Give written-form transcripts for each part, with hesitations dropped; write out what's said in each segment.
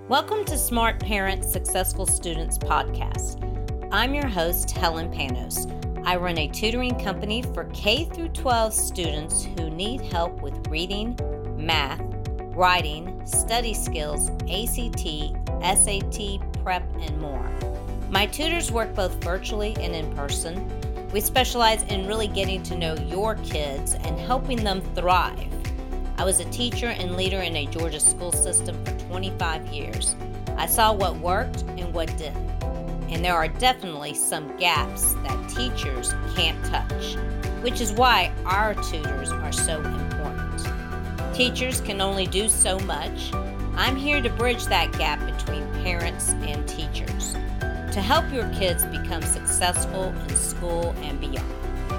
Welcome to Smart Parents, Successful Students podcast. I'm your host, Helen Panos. I run a tutoring company for K through 12 students who need help with reading, math, writing, study skills, ACT, SAT, prep, and more. My tutors work both virtually and in person. We specialize in really getting to know your kids and helping them thrive. I was a teacher and leader in a Georgia school system for 25 years. I saw what worked and what didn't. And there are definitely some gaps that teachers can't touch, which is why our tutors are so important. Teachers can only do so much. I'm here to bridge that gap between parents and teachers to help your kids become successful in school and beyond.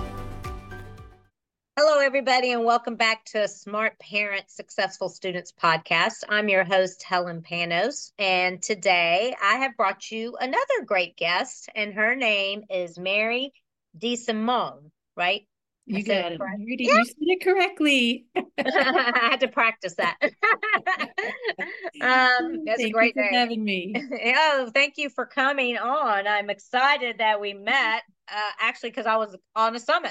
Hello, everybody, and welcome back to Smart Parents, Successful Students podcast. I'm your host, Helen Panos, and today I have brought you another great guest, and her name is Mary DeSimone, right? You got it. You said it correctly. I had to practice that. That's a great name. For having me. Oh, thank you for coming on. I'm excited that we met, actually, because I was on a summit.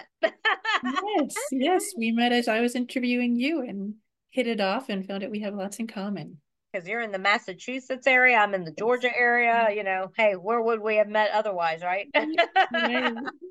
Yes, we met as I was interviewing you and hit it off and found out we have lots in common. Because you're in the Massachusetts area, I'm in the Georgia area, hey, where would we have met otherwise, right? Right.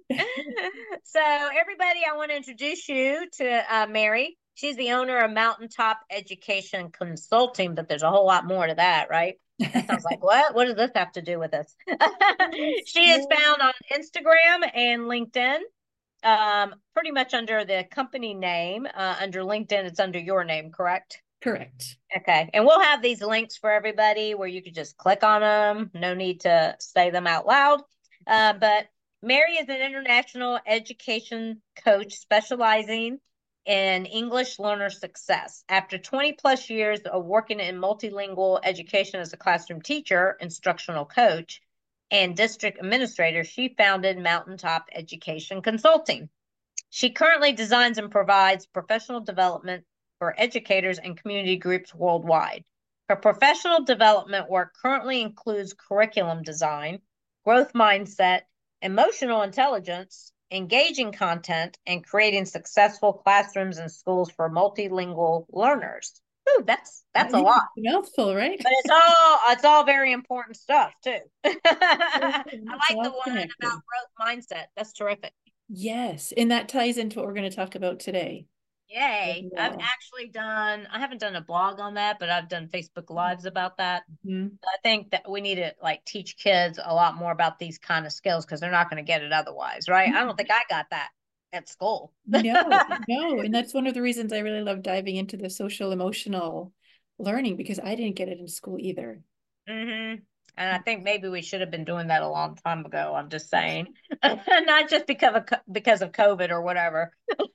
So everybody, I want to introduce you to Mary. She's the owner of Mountaintop Education Consulting, but there's a whole lot more to that, right? That sounds like, what does this have to do with this? She is found on Instagram and LinkedIn, pretty much under the company name. Under LinkedIn, it's under your name, correct? Correct. Okay. And we'll have these links for everybody where you could just click on them. No need to say them out loud. But Mary is an international education coach specializing in English learner success. After 20 plus years of working in multilingual education as a classroom teacher, instructional coach, and district administrator, she founded Mountaintop Education Consulting. She currently designs and provides professional development for educators and community groups worldwide. Her professional development work currently includes curriculum design, growth mindset, emotional intelligence, engaging content, and creating successful classrooms and schools for multilingual learners. Ooh, that's a lot. Mouthful, right? But it's all very important stuff too. I like the one about growth mindset. That's terrific. Yes, and that ties into what we're going to talk about today. Yay. Well. I haven't done a blog on that, but I've done Facebook Lives about that. Mm-hmm. I think that we need to teach kids a lot more about these kind of skills because they're not going to get it otherwise, right? Mm-hmm. I don't think I got that at school. No. And that's one of the reasons I really love diving into the social emotional learning because I didn't get it in school either. Mm-hmm. And I think maybe we should have been doing that a long time ago. I'm just saying, not just because of COVID or whatever.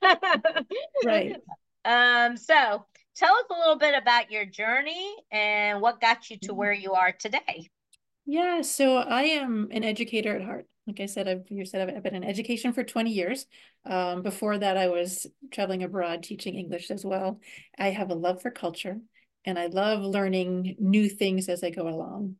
Right. So tell us a little bit about your journey and what got you to where you are today. Yeah, so I am an educator at heart. Like I said, I've been in education for 20 years. Before that, I was traveling abroad teaching English as well. I have a love for culture and I love learning new things as I go along.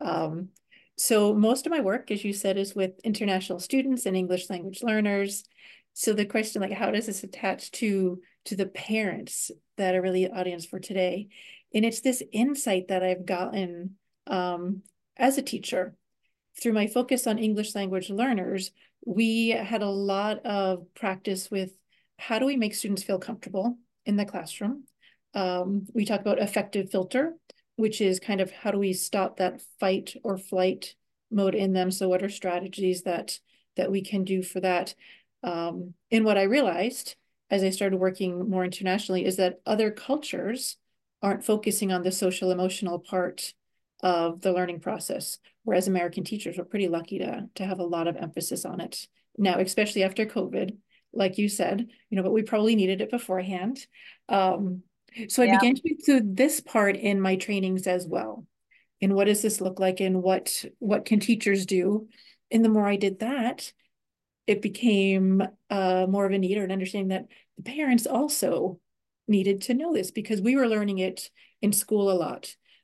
So most of my work, as you said, is with international students and English language learners. So the question, like, how does this attach to the parents that are really the audience for today? And it's this insight that I've gotten as a teacher. Through my focus on English language learners, we had a lot of practice with how do we make students feel comfortable in the classroom. We talk about affective filter, which is kind of how do we stop that fight or flight mode in them. So what are strategies that we can do for that? And what I realized as I started working more internationally is that other cultures aren't focusing on the social emotional part of the learning process, whereas American teachers were pretty lucky to have a lot of emphasis on it. Now, especially after COVID, like you said, but we probably needed it beforehand. So I began to include this part in my trainings as well. And what does this look like and what can teachers do? And the more I did that, it became more of a need or an understanding that the parents also needed to know this because we were learning it in school a lot.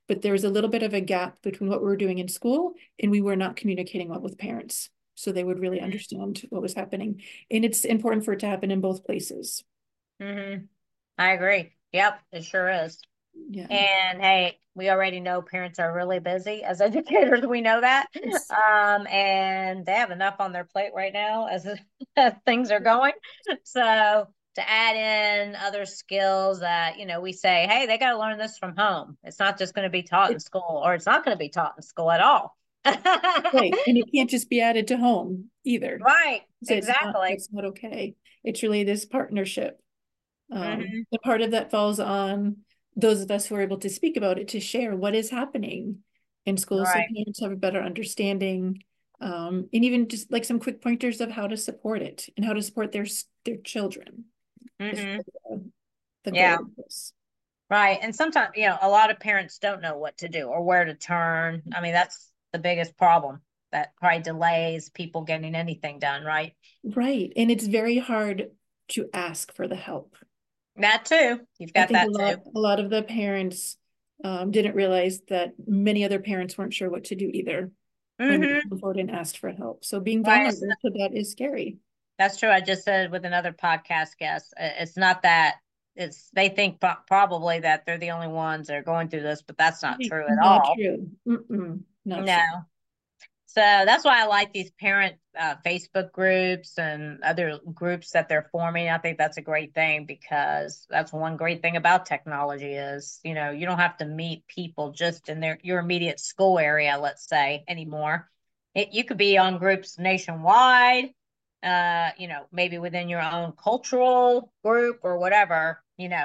but there was a little bit of a gap between what we were doing in school and we were not communicating well with parents. So they would really understand what was happening. And it's important for it to happen in both places. Mm-hmm. I agree. Yep, it sure is. Yeah. And hey, we already know parents are really busy as educators. We know that. Yes. And they have enough on their plate right now as things are going. So to add in other skills that, we say, hey, they got to learn this from home. It's not just going to be taught in It, school, or it's not going to be taught in school at all. right. And it can't just be added to home either. Right, So exactly. it's not okay. It's really this partnership. Hmm. The part of that falls on those of us who are able to speak about it, to share what is happening in schools so Right. parents have a better understanding. And even just like some quick pointers of how to support it and how to support their children is Hmm. the goal Yeah. of this. Right. And sometimes, a lot of parents don't know what to do or where to turn. I mean, that's the biggest problem that probably delays people getting anything done, right? Right. And it's very hard to ask for the help. That too. You've I got think that too. a lot of the parents didn't realize that many other parents weren't sure what to do either when they Hmm. came forward and asked for help. So being Right. vulnerable to that is scary. That's true. I just said with another podcast guest, it's not that they think probably that they're the only ones that are going through this, but that's not true at Not all. true. Mm-mm, not No. true. So that's why I like these parent Facebook groups and other groups that they're forming. I think that's a great thing because that's one great thing about technology is, you don't have to meet people just in your immediate school area, let's say, anymore. You could be on groups nationwide, maybe within your own cultural group or whatever,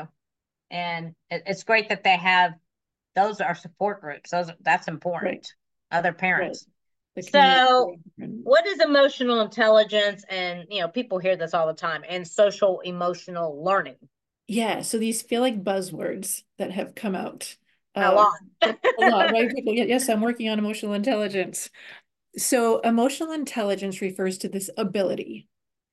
and it's great that they have those are support groups. That's Right, important. Other right. parents. The community is So, very different. what is emotional intelligence? And, people hear this all the time, and social emotional learning. Yeah, so these feel like buzzwords that have come out. A Um, lot. a lot, right? People, yes, I'm working on emotional intelligence. So emotional intelligence refers to this ability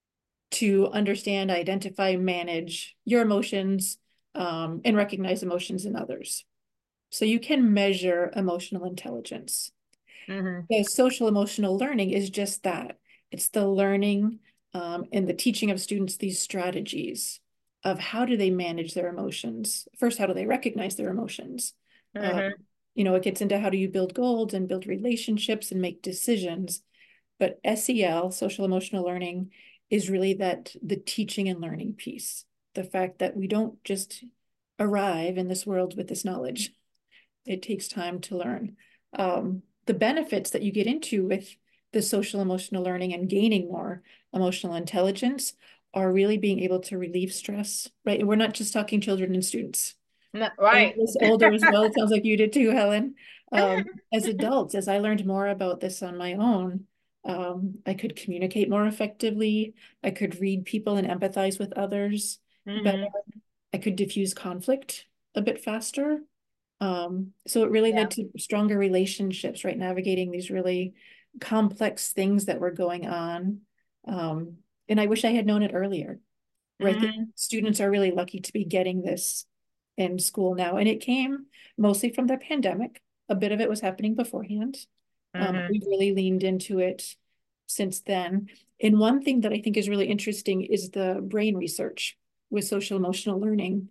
to understand, identify, manage your emotions, and recognize emotions in others. So you can measure emotional intelligence. Hmm. The social emotional learning is just that. It's the learning and the teaching of students these strategies of how do they manage their emotions. First, how do they recognize their emotions? Um, Hmm. it gets into how do you build goals and build relationships and make decisions. But SEL, social emotional learning, is really the teaching and learning piece. The fact that we don't just arrive in this world with this knowledge. It takes time to learn. The benefits that you get into with the social emotional learning and gaining more emotional intelligence are really being able to relieve stress, right? And we're not just talking children and students. Some of Right. us older as well. It sounds like you did too, Helen. As adults, as I learned more about this on my own, I could communicate more effectively. I could read people and empathize with others better. Hmm. I could diffuse conflict a bit faster. So it really Yeah. led to stronger relationships, right? Navigating these really complex things that were going on. Um, and I wish I had known it earlier, right? The Hmm. students are really lucky to be getting this in school now. And it came mostly from the pandemic. A bit of it was happening beforehand. Hmm. We've really leaned into it since then. And one thing that I think is really interesting is the brain research with social emotional learning.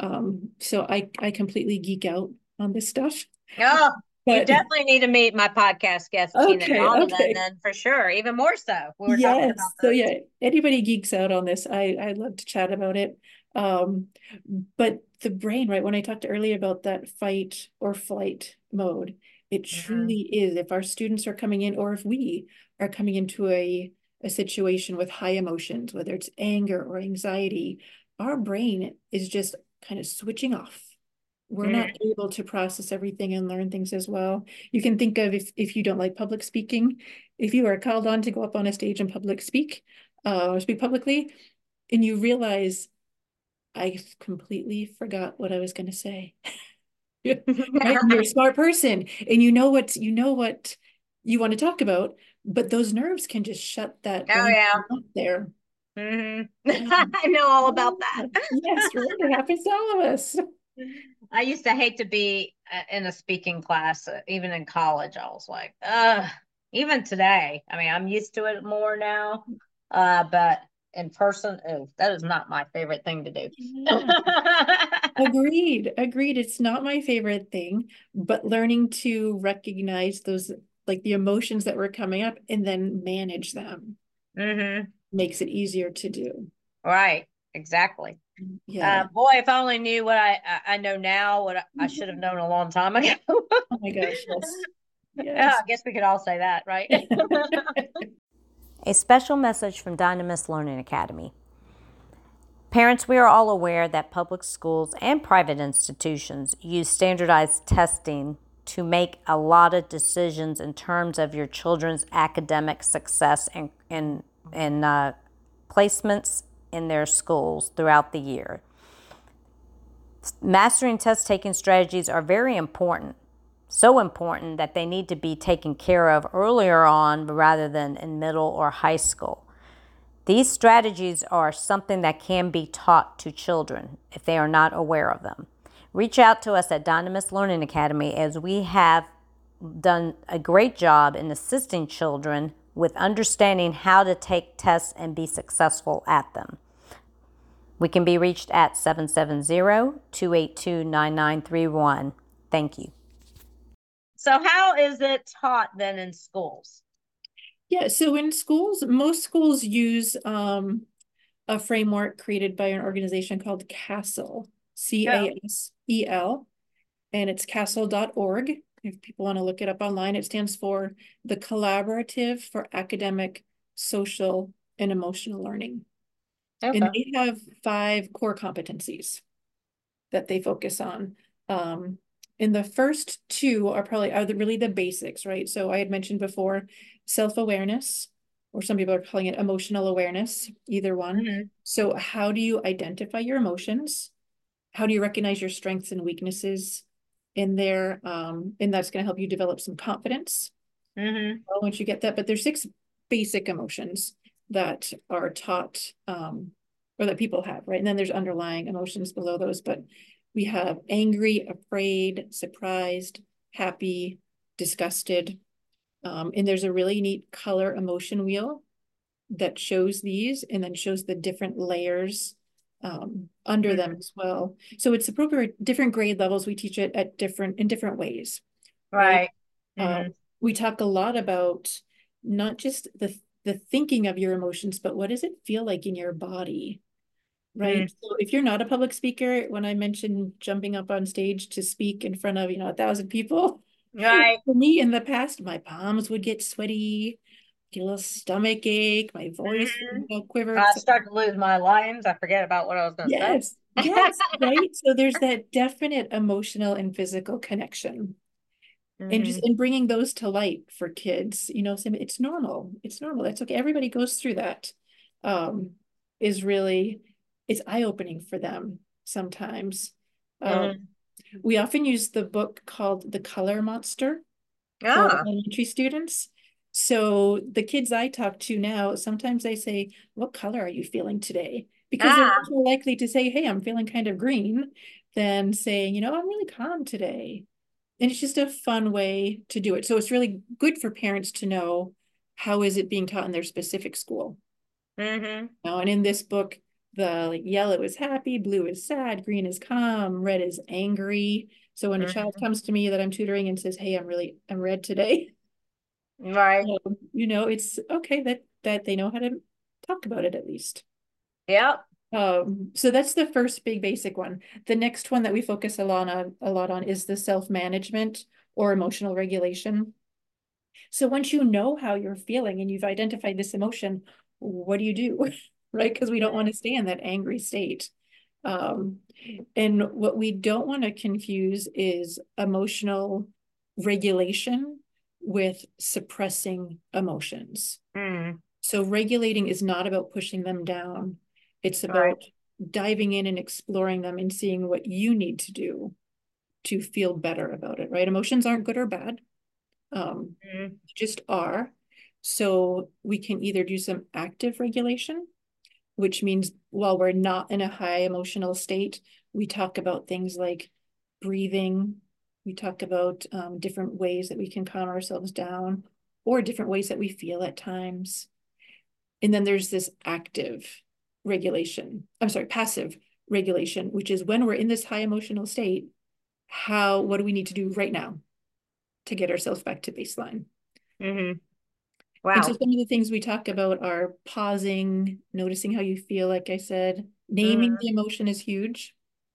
So I completely geek out on this stuff. Oh, you But definitely need to meet my podcast guest, Tina okay, Donovan, okay. then for sure. Even more so. We were talking about Yes. So this. yeah, anybody geeks out on this. I love to chat about it. Um, but the brain, right? When I talked earlier about that fight or flight mode, it Hmm. truly is. If our students are coming in, or if we are coming into a situation with high emotions, whether it's anger or anxiety, our brain is just kind of switching off. We're not Hmm. able to process everything and learn things as well. You can think of if you don't like public speaking, if you are called on to go up on a stage and public speak or speak publicly, and you realize I completely forgot what I was going to say. Right? And you're a smart person and you know what you want to talk about, but those nerves can just shut that Oh, brain yeah. off there. Hmm. Yeah. I know all about Yeah. that. Yes, right. It happens to all of us. I used to hate to be in a speaking class, even in college. I was like, even today. I mean, I'm used to it more now, but in person, that is not my favorite thing to do. Yeah. Agreed. Agreed. It's not my favorite thing, but learning to recognize those, like the emotions that were coming up and then manage them Mm-hmm. makes it easier to do. Right. Exactly. Yeah. Boy, if I only knew what I know now, what I should have known a long time ago. Oh my gosh, yes. Yeah, Yes. I guess we could all say that, right? A special message from Dynamis Learning Academy. Parents, we are all aware that public schools and private institutions use standardized testing to make a lot of decisions in terms of your children's academic success and placements in their schools throughout the year. Mastering test taking strategies are very important. So important that they need to be taken care of earlier on rather than in middle or high school. These strategies are something that can be taught to children if they are not aware of them. Reach out to us at Dynamis Learning Academy, as we have done a great job in assisting children with understanding how to take tests and be successful at them. We can be reached at 770-282-9931. Thank you. So how is it taught then in schools? Yeah, so in schools, most schools use a framework created by an organization called CASEL, CASEL, and it's casel.org. If people want to look it up online, it stands for the Collaborative for Academic, Social, and Emotional Learning. And Okay. they have 5 core competencies that they focus on. And the first 2 are really the basics, right? So I had mentioned before, self-awareness, or some people are calling it emotional awareness, either one. Mm-hmm. So how do you identify your emotions? How do you recognize your strengths and weaknesses in there? And that's going to help you develop some confidence once you get that. But there's 6 basic emotions that are taught, or that people have, right? And then there's underlying emotions below those, but we have angry, afraid, surprised, happy, disgusted. And there's a really neat color emotion wheel that shows these and then shows the different layers under them as well. So it's appropriate, different grade levels. We teach it at in different ways, right? We talk a lot about not just the thinking of your emotions, but what does it feel like in your body, right? So if you're not a public speaker, when I mentioned jumping up on stage to speak in front of, 1,000 people, Right. for me in the past, my palms would get sweaty, get a little stomach ache, my voice would quiver. I So start to lose my lines. I forget about what I was going to say. yes, yes, right. So there's that definite emotional and physical connection. And just in bringing those to light for kids, it's normal. It's normal. That's okay. Everybody goes through that. Is really, it's eye-opening for them sometimes. We often use the book called The Color Monster for elementary students. So the kids I talk to now, sometimes they say, "What color are you feeling today?" Because they're much more likely to say, "Hey, I'm feeling kind of green," than saying, "I'm really calm today." And it's just a fun way to do it. So it's really good for parents to know how is it being taught in their specific school. And in this book, the yellow is happy, blue is sad, green is calm, red is angry. So when a child comes to me that I'm tutoring and says, "Hey, I'm red today," Right. it's okay that they know how to talk about it at least. Yep. So that's the first big basic one. The next one that we focus a lot on is the self-management or emotional regulation. So once you know how you're feeling and you've identified this emotion, what do you do? Right? Because we don't want to stay in that angry state. And what we don't want to confuse is emotional regulation with suppressing emotions. So regulating is not about pushing them down. It's about diving in and exploring them and seeing what you need to do to feel better about it, right? Emotions aren't good or bad. Just are. So we can either do some active regulation, which means while we're not in a high emotional state, we talk about things like breathing. We talk about different ways that we can calm ourselves down or different ways that we feel at times. And then there's this passive regulation, which is when we're in this high emotional state, what do we need to do right now to get ourselves back to baseline? Mm-hmm. And so Wow. some of the things we talk about are pausing, noticing how you feel, like I said, naming Mm-hmm. the emotion is huge.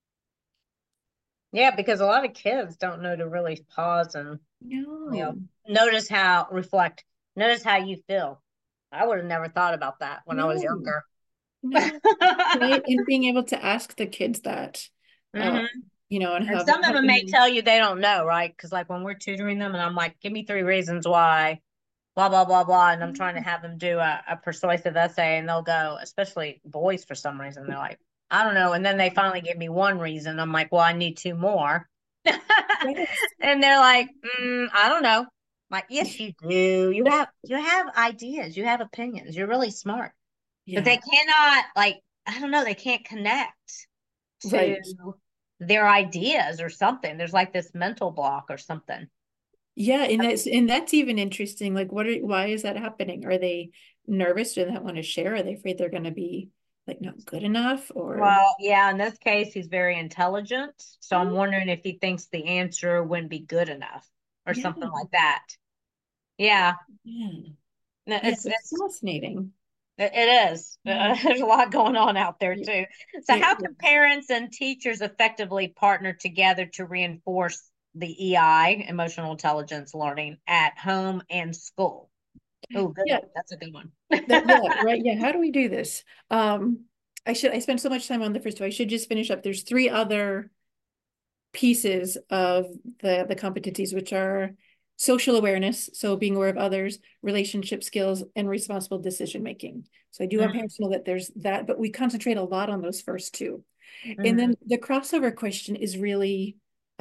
Yeah, because a lot of kids don't know to really pause and, you know, No, reflect, notice how you feel. I would have never thought about that when I was no, younger. no. Right? And being able to ask the kids that, uh, Hmm. and And some of them having may them, tell you they don't know, right? Because like when we're tutoring them and I'm like, give me 3 reasons why, blah, blah, blah, blah. And I'm trying to have them do a persuasive essay and they'll go, especially boys for some reason, they're like, I don't know. And then they finally give me one reason. I'm like, well, I need two more. yes, And they're like, I don't know. I'm like, yes, you do. You have ideas, you have opinions. You're really smart. But they yeah, cannot like, I don't know, they can't connect to right. their ideas or something. There's like this mental block or something. Yeah, and that's even interesting. Like, why is that happening? Are they nervous? Do they not want to share? Are they afraid they're going to be like not good enough? Or Well, yeah, in this case, he's very intelligent. So I'm oh, wondering if he thinks the answer wouldn't be good enough or yeah, something like that. Yeah, yeah, no, yeah. it's It's it's fascinating. it is. Yeah, There's a lot going on out there it, too. So it how can parents and teachers effectively partner together to reinforce the EI, emotional intelligence learning at home and school? Oh, good yeah, one. That's a good one. yeah, right. Yeah. How do we do this? I spent so much time on the first two. I should just finish up. There's three other pieces of the competencies, which are social awareness, so being aware of others, relationship skills, and responsible decision making. So I do want Mm-hmm. parents to know that there's that, but we concentrate a lot on those first two. And Mm-hmm. then the crossover question is really,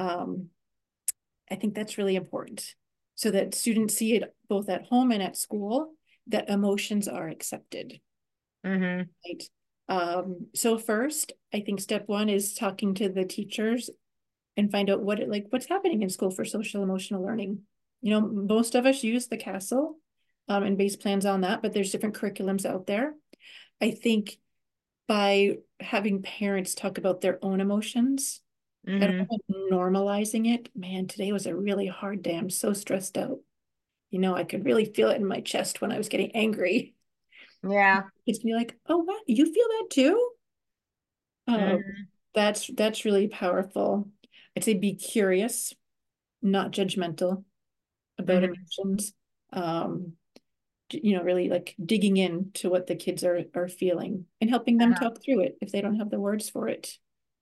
I think that's really important, so that students see it both at home and at school, that emotions are accepted, Mm-hmm. right? So first, I think step one is talking to the teachers and find out what's happening in school for social emotional learning. Most of us use the CASEL and base plans on that, but there's different curriculums out there. I think by having parents talk about their own emotions and Mm-hmm. normalizing it, man, today was a really hard day. I'm so stressed out. I could really feel it in my chest when I was getting angry. Yeah. It's be like, oh, what? You feel that too? Uh, Mm-hmm. that's really powerful. I'd say be curious, not judgmental about Mm-hmm. emotions. Um, really like digging into what the kids are feeling and helping them Uh-huh. talk through it if they don't have the words for it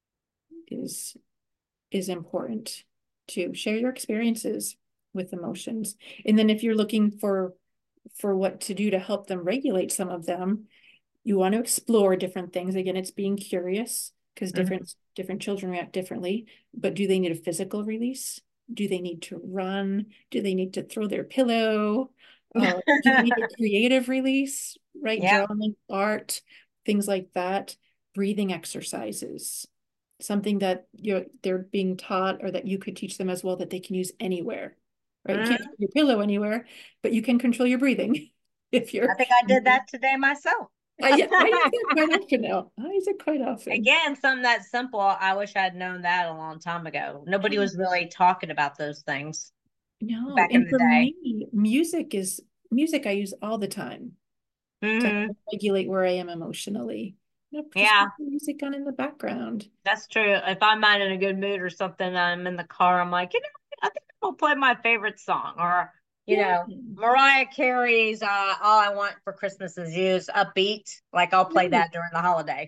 is is important to share your experiences with emotions. And then if you're looking for what to do to help them regulate some of them, you want to explore different things. Again, it's being curious because Mm-hmm. different children react differently. But do they need a physical release? Do they need to run? Do they need to throw their pillow? Do they need a creative release, right? Yeah. Drawing, art, things like that. Breathing exercises, something that they're being taught or that you could teach them as well that they can use anywhere, right? You can't Mm-hmm. throw your pillow anywhere, but you can control your breathing if I you're think I did that today myself. I use it quite often now. I use it quite often. Again, something that simple. I wish I'd known that a long time ago. Nobody Yeah. was really talking about those things No, back in and the for day. me, music I use all the time to Hmm. help regulate where I am emotionally. Just Yeah, put the music on in the background. that's true. If I'm not in a good mood or something, I'm in the car, I'm like, I think I'm gonna play my favorite song. Or, Yeah. Mariah Carey's All I Want for Christmas Is You's upbeat. Like I'll play Right. that during the holiday.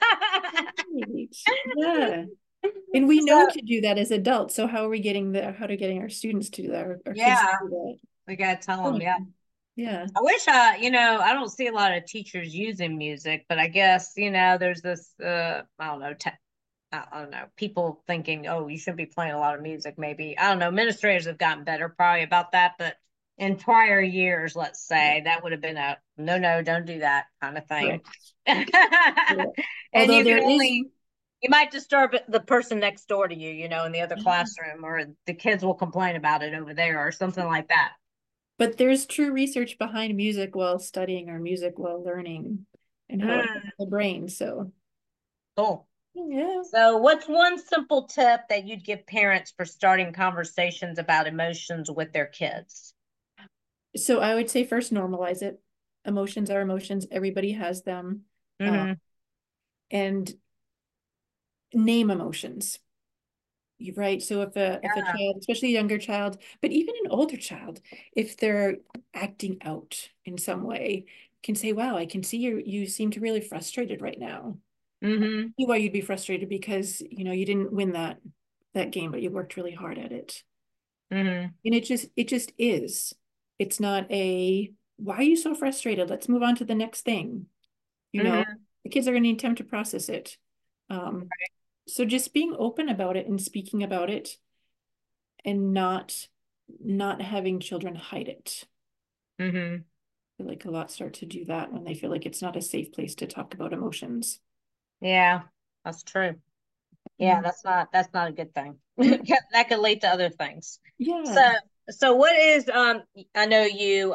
Right. Yeah. And we So know to do that as adults. So how to getting our students to do that, our kids to yeah, do that? we gotta tell them, Oh, yeah. yeah. I wish, I don't see a lot of teachers using music, but I guess, there's this, I don't know, I don't know, people thinking, oh, you shouldn't be playing a lot of music. Maybe, I don't know, administrators have gotten better probably about that, but in prior years, let's Yeah. say, that would have been a no, no, don't do that kind of thing. Correct. Yeah. And Although you can there is only, You might disturb the person next door to you, in the other classroom, or the kids will complain about it over there or something like that. But there's true research behind music while studying or music while learning and how it affects the brain. So, Cool. yeah. So, what's one simple tip that you'd give parents for starting conversations about emotions with their kids? So I would say first normalize it. Emotions are emotions. Everybody has them. Mm-hmm. And name emotions. Right. So if a child, especially a younger child, but even an older child, if they're acting out in some way, can say, wow, I can see you seem to really frustrated right now. Mm-hmm. See why you'd be frustrated because you didn't win that game, but you worked really hard at it. Mm-hmm. And it just is. It's not a why are you so frustrated? Let's move on to the next thing. Mm-hmm. The kids are going to need time to process it. So just being open about it and speaking about it and not having children hide it. Mm-hmm. I feel like a lot start to do that when they feel like it's not a safe place to talk about emotions. Yeah, that's true. Yeah, Mm. that's not a good thing. Yeah. That could lead to other things. So Yeah. so what is I know you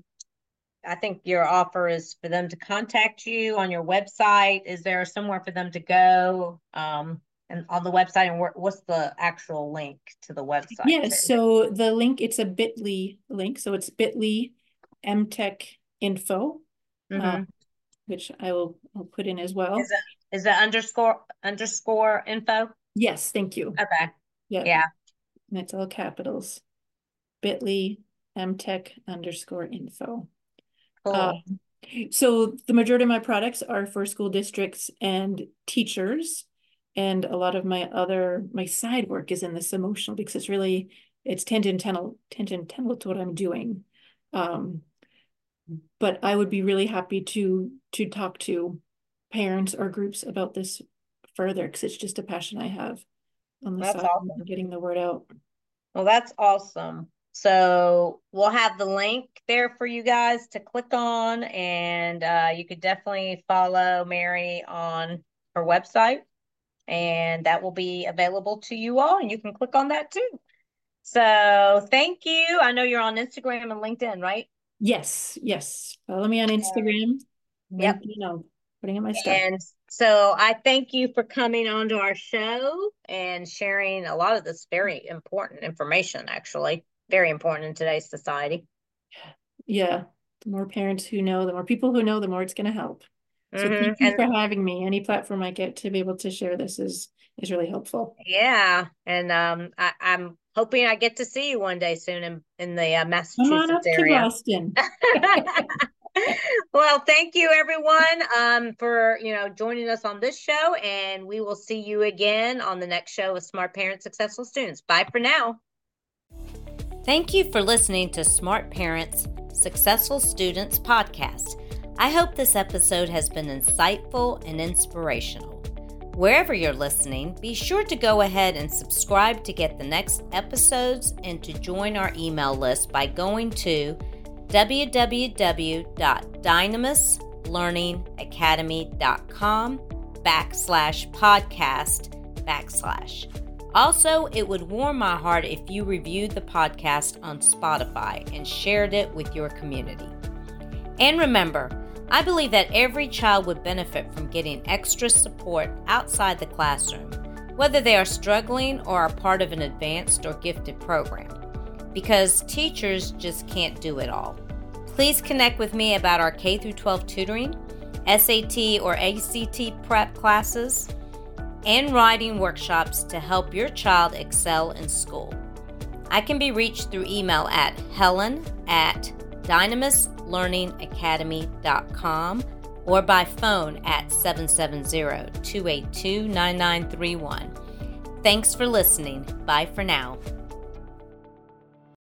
I think your offer is for them to contact you on your website. Is there somewhere for them to go and on the website, and what's the actual link to the website Yeah. too? So the link, it's a bit.ly link. So it's bit.ly MTech info, Mm-hmm. which I'll put in as well. Is it underscore info? Yes, thank you. Okay. Yeah, Yeah. and it's all capitals. Bit.ly MTech_info. Cool. So the majority of my products are for school districts and teachers. And a lot of my side work is in this emotional because it's tangential to what I'm doing. But I would be really happy to talk to parents or groups about this further because it's just a passion I have on the That's side awesome. and getting the word out. Well, that's awesome. So we'll have the link there for you guys to click on, and you could definitely follow Mary on her website, and that will be available to you all, and you can click on that too. So thank you. I know you're on Instagram and LinkedIn, right? Yes. Follow me on Instagram, Yep. LinkedIn. I'm putting in my stuff. And so I thank you for coming onto our show and sharing a lot of this very important information, actually. Very important in today's society. Yeah. The more parents who know, the more people who know, the more it's going to help. So thank you And for having me. Any platform I get to be able to share this is really helpful. yeah, and I'm hoping I get to see you one day soon in the Come on Massachusetts up to area. Boston. Well, thank you everyone for joining us on this show, and we will see you again on the next show with Smart Parents, Successful Students. Bye for now. Thank you for listening to Smart Parents, Successful Students podcast. I hope this episode has been insightful and inspirational. Wherever you're listening, be sure to go ahead and subscribe to get the next episodes and to join our email list by going to www.dynamislearningacademy.com/podcast/. Also, it would warm my heart if you reviewed the podcast on Spotify and shared it with your community. And remember, I believe that every child would benefit from getting extra support outside the classroom, whether they are struggling or are part of an advanced or gifted program, because teachers just can't do it all. Please connect with me about our K-12 tutoring, SAT or ACT prep classes, and writing workshops to help your child excel in school. I can be reached through email at helen@dynamislearningacademy.com or by phone at 770-282-9931. Thanks for listening. Bye for now.